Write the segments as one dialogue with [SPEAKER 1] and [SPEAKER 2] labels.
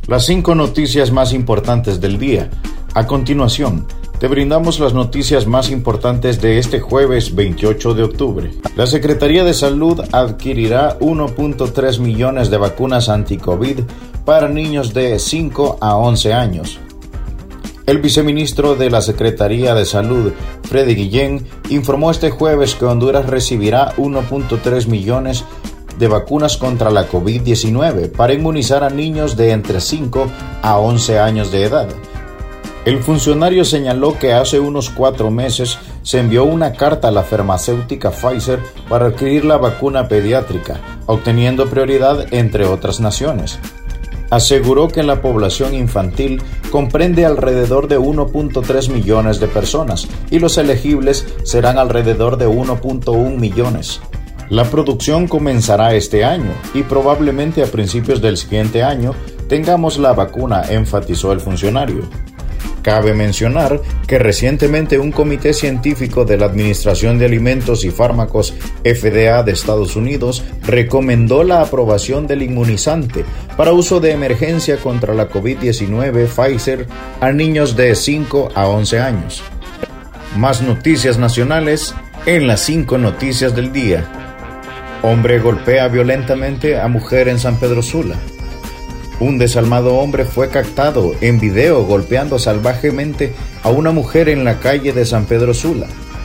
[SPEAKER 1] Las 5 noticias más importantes del día. A continuación, te brindamos las noticias más importantes de este jueves 28 de octubre. La Secretaría de Salud adquirirá 1.3 millones de vacunas anti-COVID para niños de 5 a 11 años. El viceministro de la Secretaría de Salud, Freddy Guillén, informó este jueves que Honduras recibirá 1.3 millones de vacunas contra la COVID-19 para inmunizar a niños de entre 5 a 11 años de edad. El funcionario señaló que hace unos 4 meses se envió una carta a la farmacéutica Pfizer para adquirir la vacuna pediátrica, obteniendo prioridad entre otras naciones. Aseguró que la población infantil comprende alrededor de 1.3 millones de personas y los elegibles serán alrededor de 1.1 millones. La producción comenzará este año y probablemente a principios del siguiente año tengamos la vacuna, enfatizó el funcionario. Cabe mencionar que recientemente un comité científico de la Administración de Alimentos y Fármacos FDA de Estados Unidos recomendó la aprobación del inmunizante para uso de emergencia contra la COVID-19 Pfizer a niños de 5 a 11 años. Más noticias nacionales en las 5 noticias del día. Hombre golpea violentamente a mujer en San Pedro Sula. Un desalmado hombre fue captado en video golpeando salvajemente a una mujer en la calle de San Pedro Sula.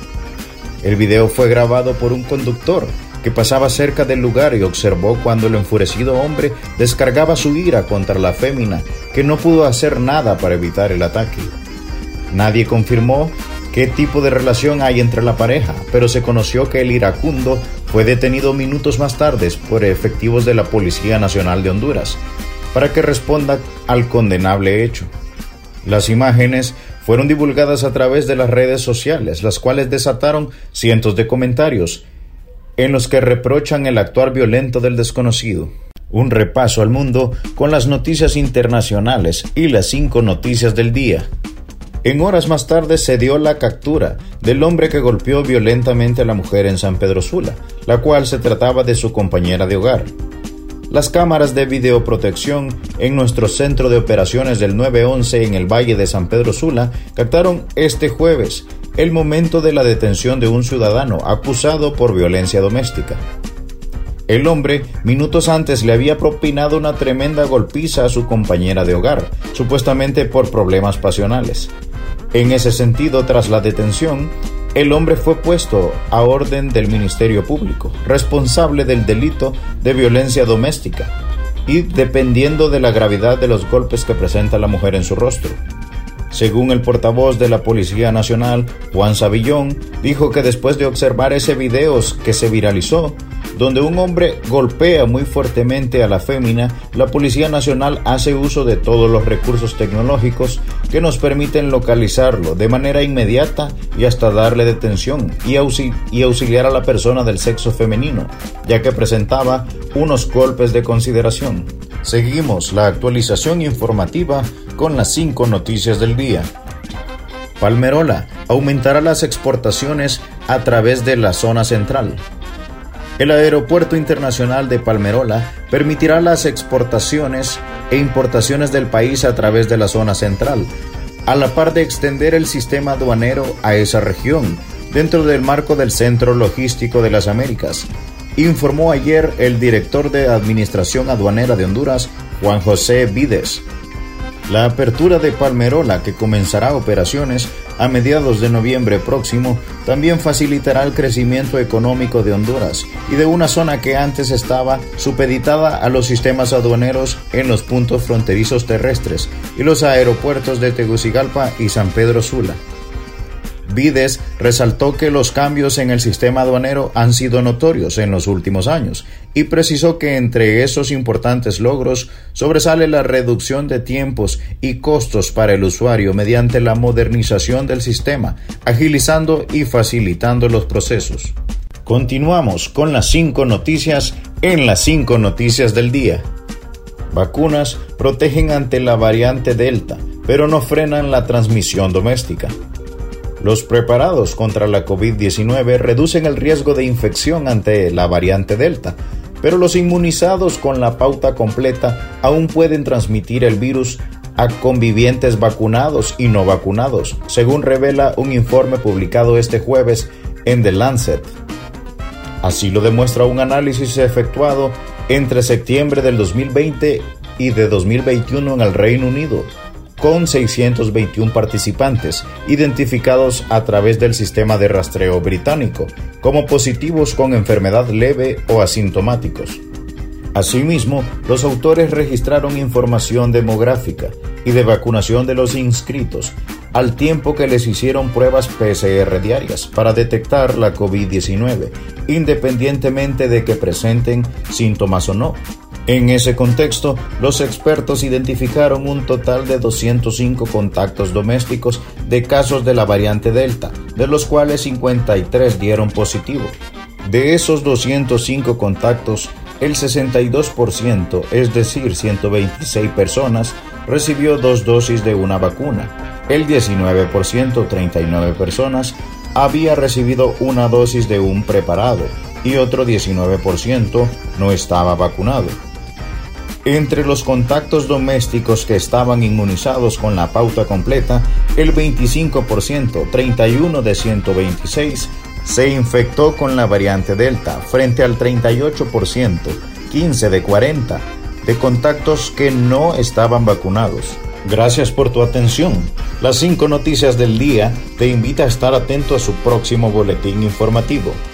[SPEAKER 1] El video fue grabado por un conductor que pasaba cerca del lugar y observó cuando el enfurecido hombre descargaba su ira contra la fémina, que no pudo hacer nada para evitar el ataque. Nadie confirmó qué tipo de relación hay entre la pareja, pero se conoció que el iracundo fue detenido minutos más tarde por efectivos de la Policía Nacional de Honduras para que responda al condenable hecho. Las imágenes fueron divulgadas a través de las redes sociales, las cuales desataron cientos de comentarios en los que reprochan el actuar violento del desconocido. Un repaso al mundo con las noticias internacionales y las 5 noticias del día. En horas más tarde se dio la captura del hombre que golpeó violentamente a la mujer en San Pedro Sula, la cual se trataba de su compañera de hogar. Las cámaras de videoprotección en nuestro centro de operaciones del 911 en el Valle de San Pedro Sula captaron este jueves el momento de la detención de un ciudadano acusado por violencia doméstica. El hombre, minutos antes, le había propinado una tremenda golpiza a su compañera de hogar, supuestamente por problemas pasionales. En ese sentido, tras la detención, el hombre fue puesto a orden del Ministerio Público, responsable del delito de violencia doméstica, y dependiendo de la gravedad de los golpes que presenta la mujer en su rostro. Según el portavoz de la Policía Nacional, Juan Savillón, dijo que después de observar ese video que se viralizó, donde un hombre golpea muy fuertemente a la fémina, la Policía Nacional hace uso de todos los recursos tecnológicos que nos permiten localizarlo de manera inmediata y hasta darle detención y auxiliar a la persona del sexo femenino, ya que presentaba unos golpes de consideración. Seguimos la actualización informativa con las 5 noticias del día. Palmerola aumentará las exportaciones a través de la zona central. El Aeropuerto Internacional de Palmerola permitirá las exportaciones e importaciones del país a través de la zona central, a la par de extender el sistema aduanero a esa región, dentro del marco del Centro Logístico de las Américas, informó ayer el director de Administración Aduanera de Honduras, Juan José Vides. La apertura de Palmerola, que comenzará operaciones a mediados de noviembre próximo, también facilitará el crecimiento económico de Honduras y de una zona que antes estaba supeditada a los sistemas aduaneros en los puntos fronterizos terrestres y los aeropuertos de Tegucigalpa y San Pedro Sula. Vides resaltó que los cambios en el sistema aduanero han sido notorios en los últimos años y precisó que entre esos importantes logros sobresale la reducción de tiempos y costos para el usuario mediante la modernización del sistema, agilizando y facilitando los procesos. Continuamos con las 5 noticias en las 5 noticias del día. Vacunas protegen ante la variante Delta, pero no frenan la transmisión doméstica. Los preparados contra la COVID-19 reducen el riesgo de infección ante la variante Delta, pero los inmunizados con la pauta completa aún pueden transmitir el virus a convivientes vacunados y no vacunados, según revela un informe publicado este jueves en The Lancet. Así lo demuestra un análisis efectuado entre septiembre del 2020 y de 2021 en el Reino Unido, con 621 participantes identificados a través del sistema de rastreo británico como positivos con enfermedad leve o asintomáticos. Asimismo, los autores registraron información demográfica y de vacunación de los inscritos, al tiempo que les hicieron pruebas PCR diarias para detectar la COVID-19, independientemente de que presenten síntomas o no. En ese contexto, los expertos identificaron un total de 205 contactos domésticos de casos de la variante Delta, de los cuales 53 dieron positivo. De esos 205 contactos, el 62%, es decir, 126 personas, recibió 2 dosis de una vacuna. El 19%, 39 personas, había recibido una dosis de un preparado y otro 19% no estaba vacunado. Entre los contactos domésticos que estaban inmunizados con la pauta completa, el 25%, 31 de 126, se infectó con la variante Delta, frente al 38%, 15 de 40, de contactos que no estaban vacunados. Gracias por tu atención. Las 5 noticias del día te invita a estar atento a su próximo boletín informativo.